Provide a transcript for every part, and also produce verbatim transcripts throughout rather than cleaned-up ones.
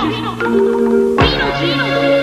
Beetlejuice! Beetlejuice!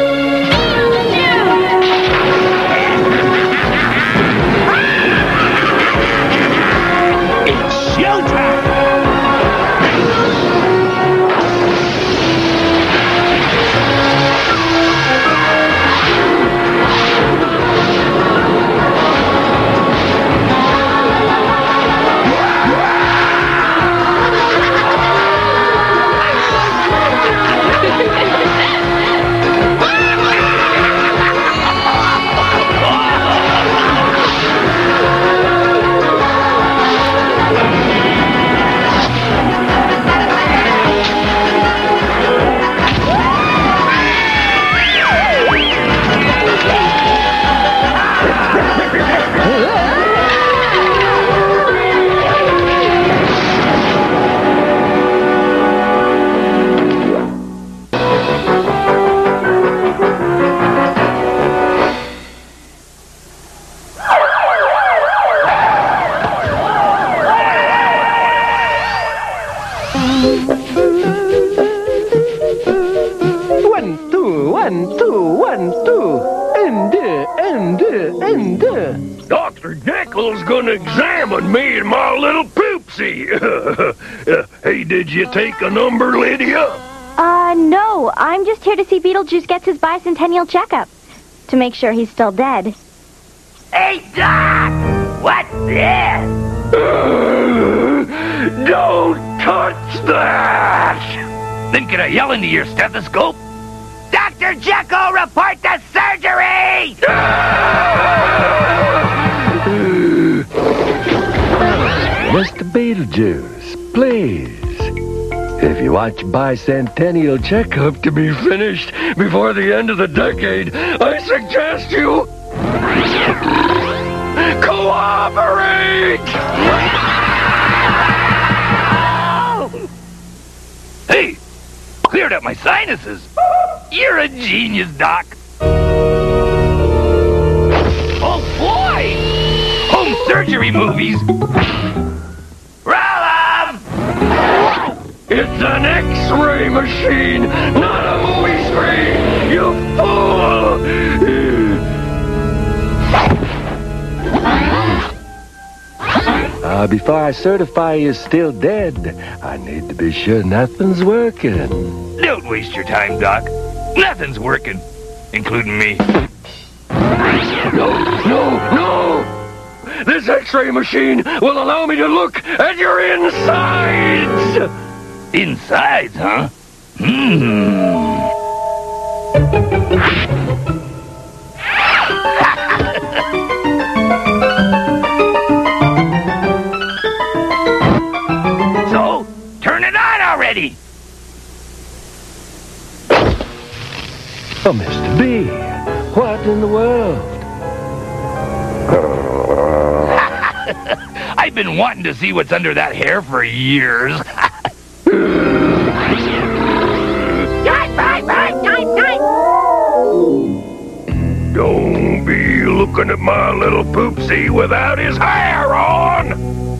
One, two, one, two, one, two. And, and, and. Doctor Jekyll's gonna examine me and my little poopsie. uh, hey, did you take a number, Lydia? Uh, no. I'm just here to see Beetlejuice gets his bicentennial checkup. To make sure he's still dead. Hey, Doc! What's this? Uh, don't touch that! Then can I yell into your stethoscope? Doctor Jekyll, report the surgery! Mister Beetlejuice, please. If you want your bicentennial checkup to be finished before the end of the decade, I suggest you cooperate! Hey, cleared up my sinuses. You're a genius, Doc. Oh, boy! Home surgery movies. Roll 'em! It's an X-ray machine, not a movie screen, you fool! Uh, before I certify you're still dead, I need to be sure nothing's working. Don't waste your time, Doc. Nothing's working, including me. No, no, no! This X-ray machine will allow me to look at your insides! Insides, huh? Hmm. So, turn it on already! Oh, Mister B, what in the world? I've been wanting to see what's under that hair for years. Don't be looking at my little poopsie without his hair on!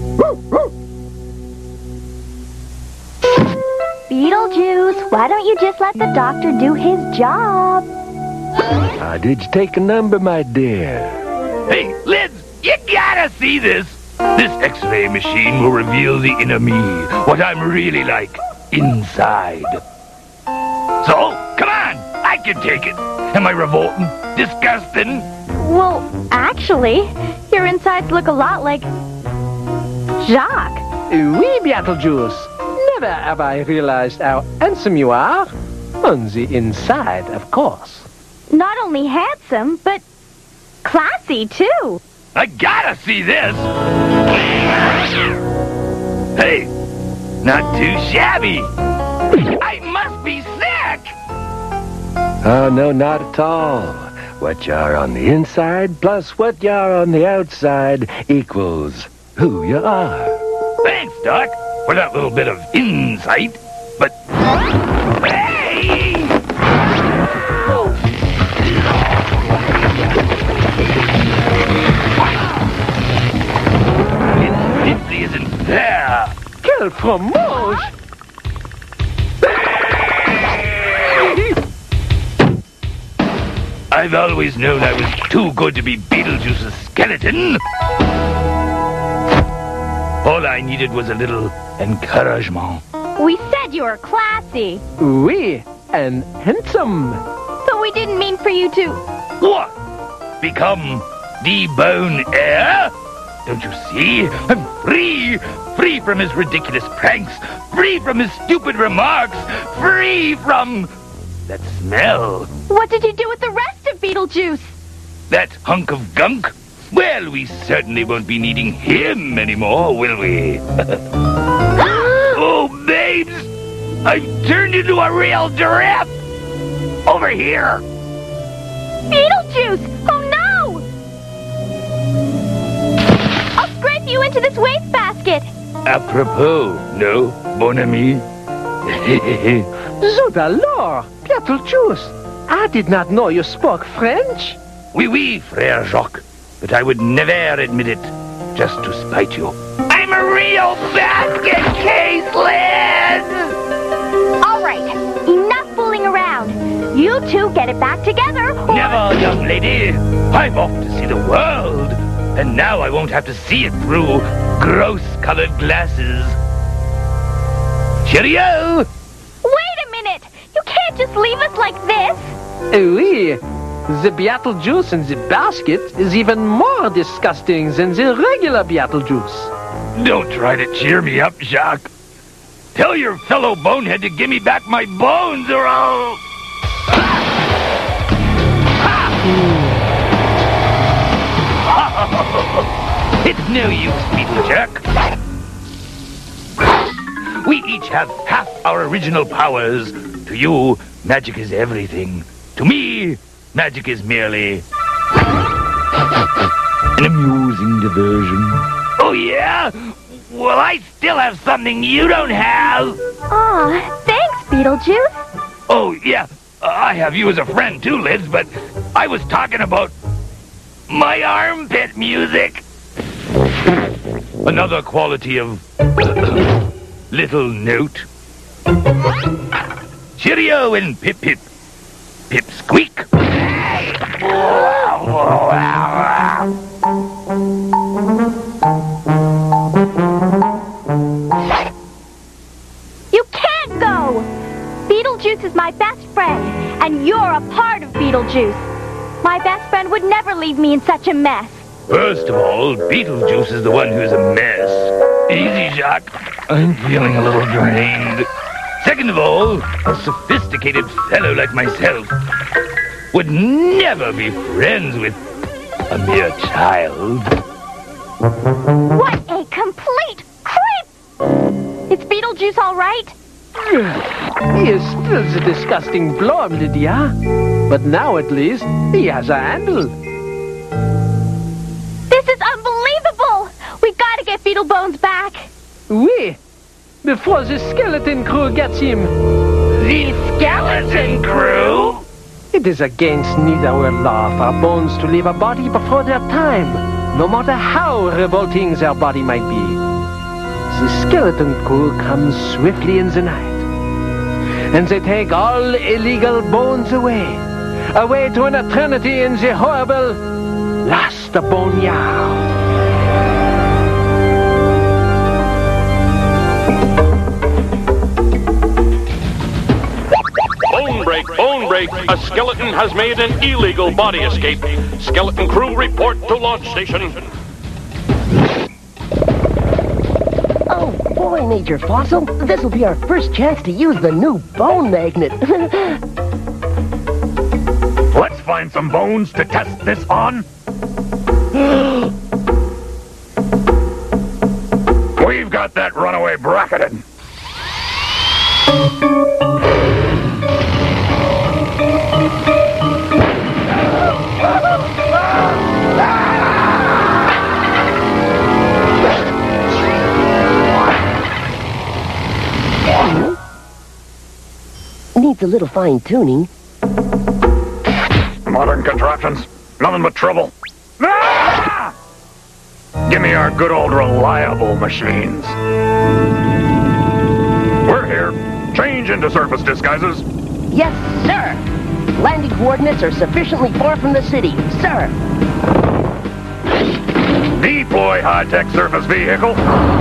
Beetlejuice, why don't you just let the doctor do his job? Uh, did you take a number, my dear? Hey, Liz, you gotta see this. This X-ray machine will reveal the inner me, what I'm really like, inside. So, come on, I can take it. Am I revolting? Disgusting? Well, actually, your insides look a lot like Jacques. Oui, Beetlejuice. Never have I realized how handsome you are. On the inside, of course. Not only handsome, but classy, too. I gotta see this. Hey, not too shabby. I must be sick. Oh, no, not at all. What you are on the inside plus what you are on the outside equals who you are. Thanks, Doc, for that little bit of insight. But, hey! It simply isn't fair. Quel fromage! I've always known I was too good to be Beetlejuice's skeleton. All I needed was a little encouragement. We said you were classy. Oui, and handsome. But we didn't mean for you to... What? Become the Bone Heir? Don't you see? I'm free! Free from his ridiculous pranks! Free from his stupid remarks! Free from... that smell! What did you do with the rest of Beetlejuice? That hunk of gunk? Well, we certainly won't be needing him anymore, will we? Oh, babes! I've turned into a real giraffe! Over here! Beetlejuice! Oh, no! I'll scrape you into this wastebasket. Apropos, no, bon ami? Zut alors, Beetlejuice. I did not know you spoke French. Oui, oui, Frère Jacques. But I would never admit it, just to spite you. I'm a real basket case, Liz! All right, enough fooling around. You two get it back together, or... Never, young lady. I'm off to see the world. And now I won't have to see it through gross-colored glasses. Cheerio! Wait a minute! You can't just leave us like this! Oui, the Beetlejuice in the basket is even more disgusting than the regular Beetlejuice. Don't try to cheer me up, Jacques. Tell your fellow bonehead to give me back my bones, or I'll... It's no use, Beetlejack. We each have half our original powers. To you, magic is everything. To me, magic is merely an amusing diversion. Oh, yeah? Well, I still have something you don't have. Aw, thanks, Beetlejuice. Oh, yeah. Uh, I have you as a friend, too, Liz, but I was talking about my armpit music. Another quality of little note. Cheerio and pip pip. Pip squeak. You can't go! Beetlejuice is my best friend, and you're a part of Beetlejuice. My best friend would never leave me in such a mess. First of all, Beetlejuice is the one who's a mess. Easy, Jacques. I'm feeling a little drained. Second of all, a sophisticated fellow like myself would never be friends with a mere child. What a complete creep! Is Beetlejuice all right? He is still the disgusting blob, Lydia. But now, at least, he has a handle. This is unbelievable! We gotta get Beetlebones back. Oui, before the skeleton crew gets him. The skeleton crew? It is against neither our law for bones to leave a body before their time, no matter how revolting their body might be. The skeleton crew comes swiftly in the night, and they take all illegal bones away, away to an eternity in the horrible Last Boneyard. Bone break, bone break. A skeleton has made an illegal body escape. Skeleton crew report to launch station. Oh, boy, Major Fossil. This will be our first chance to use the new bone magnet. Let's find some bones to test this on. We've got that runaway bracketed. Needs a little fine-tuning. Modern contraptions. Nothing but trouble. Ah! Give me our good old reliable machines. We're here. Change into surface disguises. Yes, sir. Landing coordinates are sufficiently far from the city, sir. Deploy high-tech surface vehicle.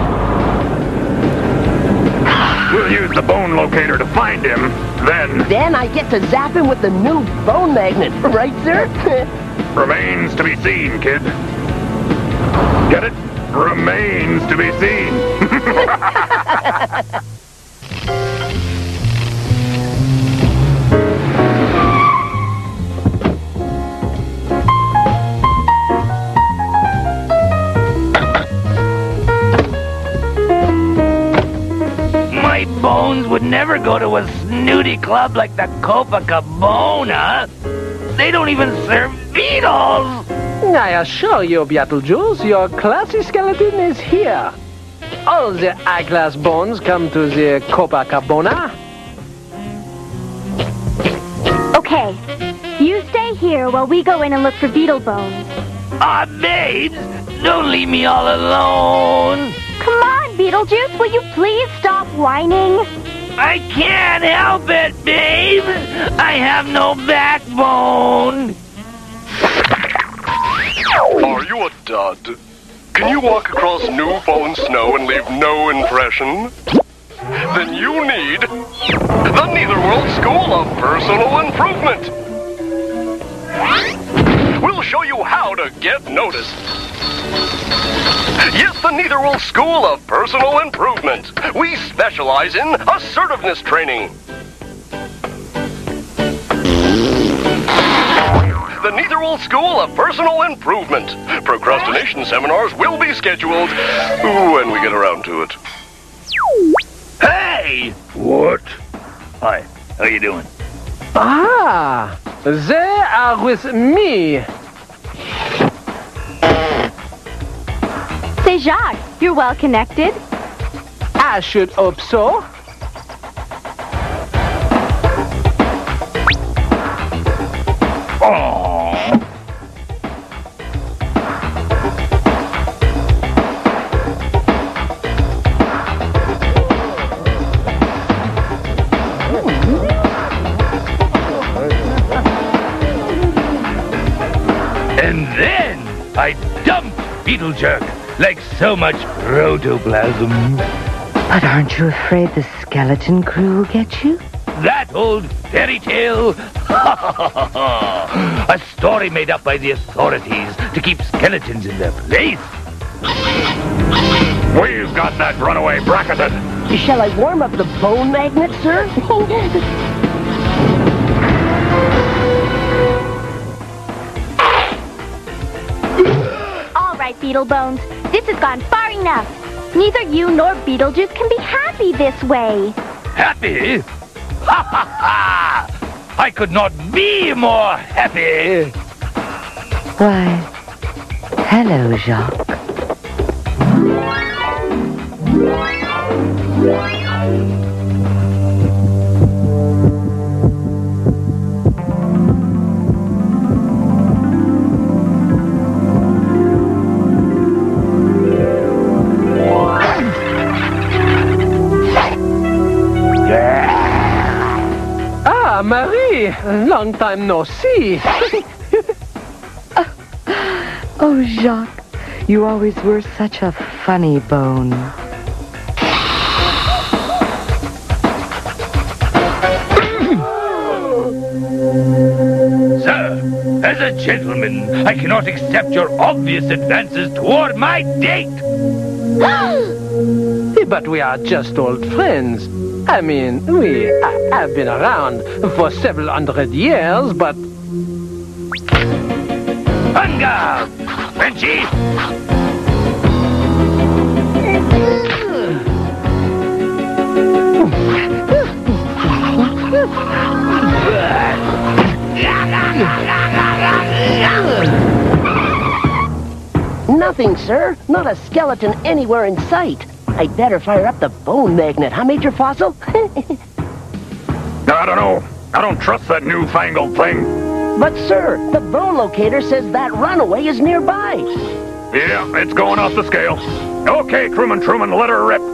We'll use the bone locator to find him, then... Then I get to zap him with the new bone magnet, right, sir? Remains to be seen, kid. Get it? Remains to be seen. My bones would never go to a snooty club like the Copacabana. They don't even serve beetles. I assure you, Beetlejuice, your classy skeleton is here. All the high-class bones come to the Copacabana. Okay, you stay here while we go in and look for beetle bones. Ah, babes, don't leave me all alone. Come on, Beetlejuice, will you please stop whining? I can't help it, babe. I have no backbone. Are you a dud? Can you walk across new fallen snow and leave no impression? Then you need the Netherworld School of Personal Improvement. We'll show you how to get noticed. Yes, the Netherworld School of Personal Improvement. We specialize in assertiveness training. The Netherworld School of Personal Improvement. Procrastination seminars will be scheduled when we get around to it. Hey! What? Hi, how you doing? Ah, they are with me. Say, Jacques, you're well connected. I should hope so. Oh. And then I dumped Beetlejerk like so much protoplasm. But aren't you afraid the skeleton crew will get you? That old fairy tale? A story made up by the authorities to keep skeletons in their place. We've got that runaway bracketed. Shall I warm up the bone magnet, sir? All right, Beetlebones, this has gone far enough. Neither you nor Beetlejuice can be happy this way. Happy? Ha ha ha! I could not be more happy. Why, hello, Jacques. Ah, Marie, long time no see. Oh, Jacques, you always were such a funny bone. Sir, as a gentleman, I cannot accept your obvious advances toward my date. But we are just old friends. I mean, we uh, have been around for several hundred years, but... Hunger! Frenchie! Nothing, sir. Not a skeleton anywhere in sight. I'd better fire up the bone magnet, huh, Major Fossil? I don't know. I don't trust that newfangled thing. But, sir, the bone locator says that runaway is nearby. Yeah, it's going off the scale. Okay, crewman Truman, let her rip.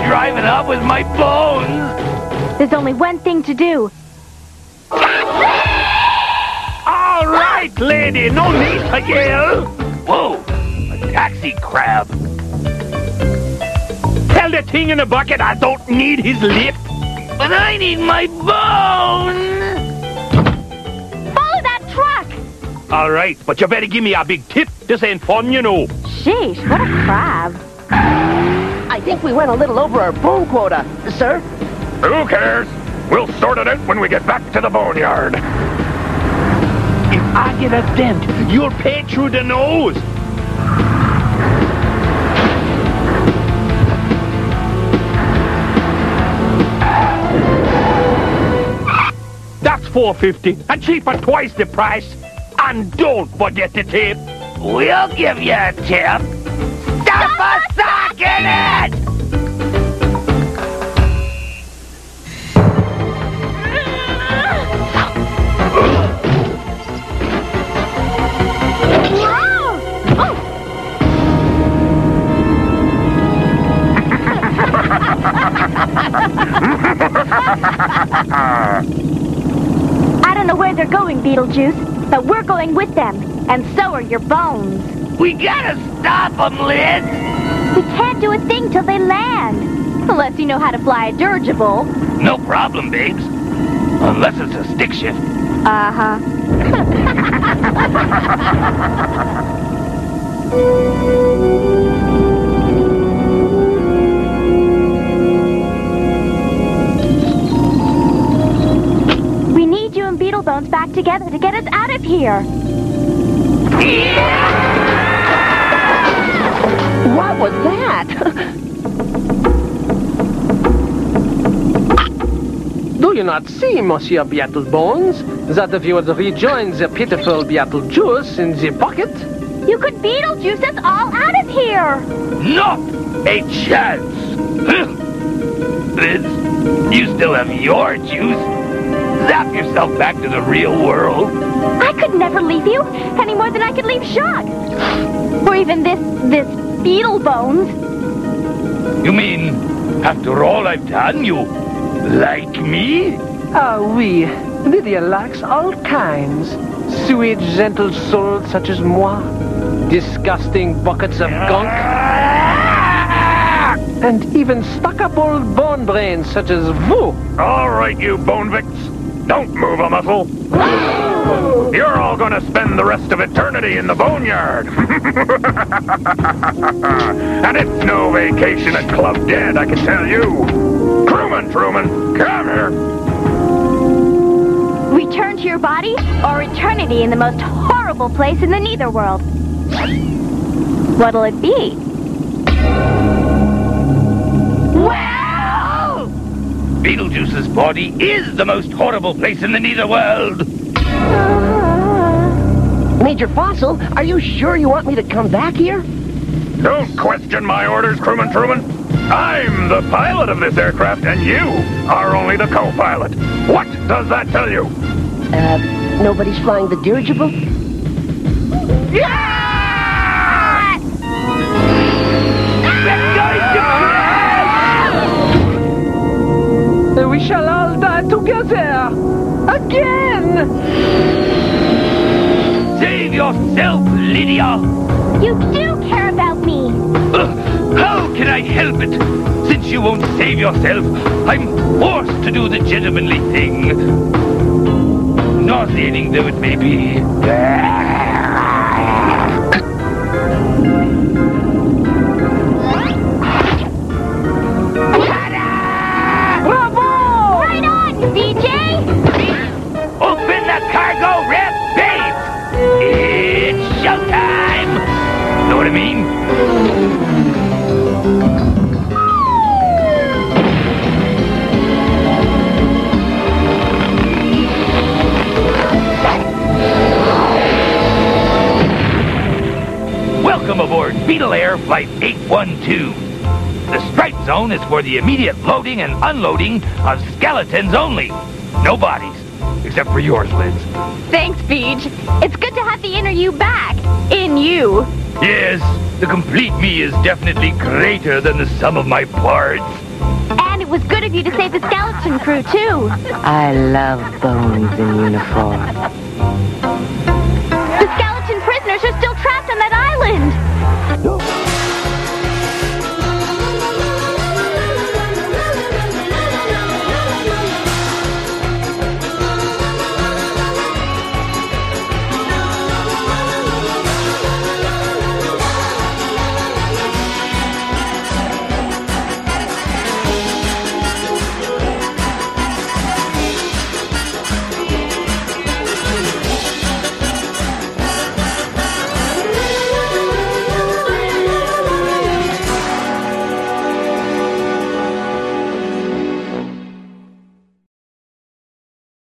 driving off with my bones. There's only one thing to do. All right, lady, no need to yell. Whoa, a taxi crab. Tell the thing in the bucket I don't need his lip, but I need my bone. Follow that truck! All right, but you better give me a big tip. This ain't fun, you know. Sheesh, what a crab. I think we went a little over our bone quota, sir. Who cares? We'll sort it out when we get back to the boneyard. If I get a dent, you'll pay through the nose. That's four fifty, and cheaper twice the price. And don't forget the tip. We'll give you a tip. Stop us sucking it! I don't know where they're going, Beetlejuice, but we're going with them, and so are your bones. We gotta stop them, Liz! We can't do a thing till they land. Unless you know how to fly a dirigible. No problem, babes. Unless it's a stick shift. Uh-huh. We need you and Beetlebones back together to get us out of here. What was that? Do you not see, Monsieur Beetlebones, that if you would rejoin the pitiful Beetlejuice in the bucket? You could Beetlejuice us all out of here! Not a chance! Liz, you still have your juice. Zap yourself back to the real world. I could never leave you, any more than I could leave Jacques. Or even this, this Beetlebones. You mean, after all I've done, you like me? Ah, oui. Lydia likes all kinds. Sweet, gentle souls such as moi. Disgusting buckets of gunk. And even stuck-up old bone brains such as vous. All right, you bonevicts. Don't move a muscle. You're all gonna spend the rest of eternity in the boneyard. And it's no vacation at Club Dead, I can tell you. Truman, Truman, come here. Return to your body, or eternity in the most horrible place in the Netherworld. What'll it be? Well! Beetlejuice's body is the most horrible place in the Netherworld. Major Fossil, are you sure you want me to come back here? Don't question my orders, Crewman Truman. I'm the pilot of this aircraft, and you are only the co-pilot. What does that tell you? Uh, nobody's flying the dirigible? Yeah! We're going to crash! We shall all die together. Again! Save yourself, Lydia! You do care about me! Uh, how can I help it? Since you won't save yourself, I'm forced to do the gentlemanly thing. Nauseating though it may be. Bravo! Right on, D J! Open the cargo ramp base! It's showtime! Know what I mean? Welcome aboard Beetle Air Flight eight one two. The strike zone is for the immediate loading and unloading of skeletons only. No bodies. Except for yours, Liz. Thanks, Beej. It's good to have the inner you back. In you. Yes, the complete me is definitely greater than the sum of my parts. It was good of you to save the skeleton crew, too. I love bones in uniform.